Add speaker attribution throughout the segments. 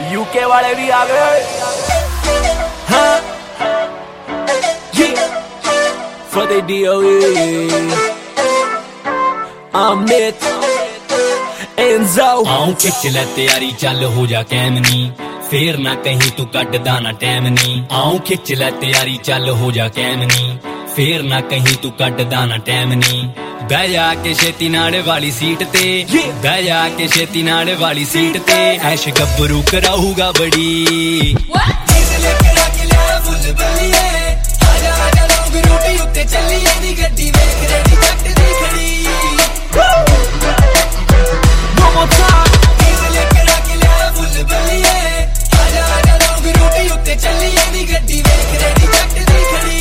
Speaker 1: UK वाले भी आ गए। हाँ for the DOE अमित एंजो
Speaker 2: आऊं खिच ले तैयारी चल हो जा कैमनी फेर ना कहीं तू कटदा ना टैम नी आऊं खिच ले तैयारी चल हो जा कैमनी फेर ना कहीं तू कटदा ना टैम नी बह जा के छेती नाड़े वाली सीट ते बह जा के छेती नाड़े वाली सीट ते ऐश गब्बरू कराऊगा बड़ी चलिए नी गड्डी वेख रेडी जट दी खड़ी लेके रख लिया फुल बलिए आजा आजा लोग रूटी उत्ते चलिए नी गड्डी वेख रेडी जट दी खड़ी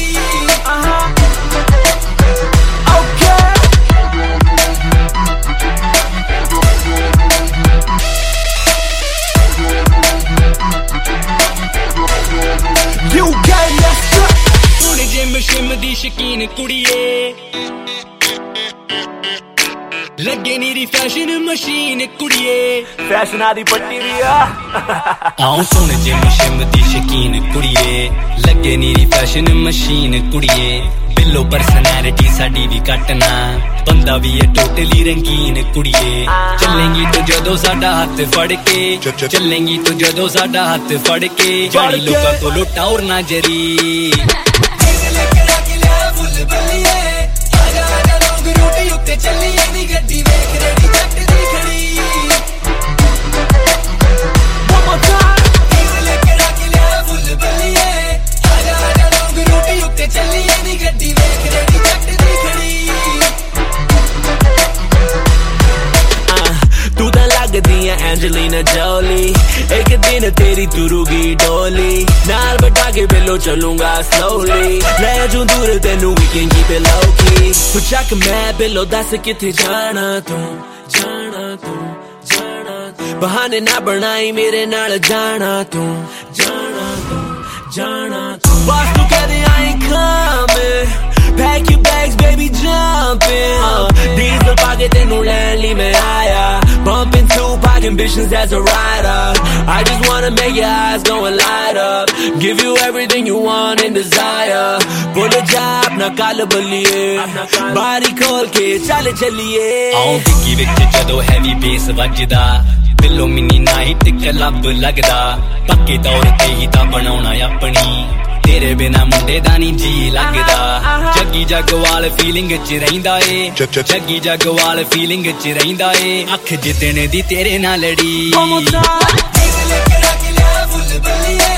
Speaker 1: You got
Speaker 2: सुन जिम शिम दी शकीन कुड़िए लगे नीरी फैशन मशीन कुड़िए
Speaker 1: फैशना दी पट्टी दी
Speaker 2: आऊं सुन जिम शिम दी शकीन कुड़िए लगे नीरी फैशन मशीन कुड़िए बिल्लो पर्सनैलिटी साडी भी कटना बंदा भी है टोटली रंगीन कुड़िए चलेंगी तो जदों साडा हाथ फड़ के चलेंगी तो जदों साडा हाथ फड़ के जानी लोकां को लुटा और ना जरी चलिए नी गड्डी वेख रेडी जट दी खड़ी लेके रख लिया फुल बलिए आजा आजा लोग रोटी उत्ते चलिए नी गड्डी वेख रेडी जट दी खड़ी
Speaker 1: तू तो लगदी है एंजेलिना जोली एक दिन तेरी तुरुगी डोली नाल बटा के बिल्लो चलूंगा स्लोली ले जूं दूर तेनू we can keep it low key तू चक मैं बिल्लो दस किथे जाना तू बहाने ना बनाई मेरे नाल जाना तू बस तू कह दे I ain't coming pack your bags baby jump in diesel पाके तेनू लैन ली मैं आया bumping Tupac ambitions as a rider I just wanna make your eyes go and light up give you everything you want and desire pull a job ना कल बलिए बारी खोल के चल चलिए
Speaker 2: आऊं डिग्गी विच जदों हैवी बेस वजदा दिलों मिनी नाइट क्लब लगदा पक्के तौर ते ही तां बनाउणा अपनी तेरे बिना मुंडे दा नी जी लगदा जग्गी जगवाल फीलिंग च रहिंदा ए जग्गी जगवाल फीलिंग च रहिंदा ए अख जितने दी तेरे नाल लड़ी लेके रख लिया फुल बलिए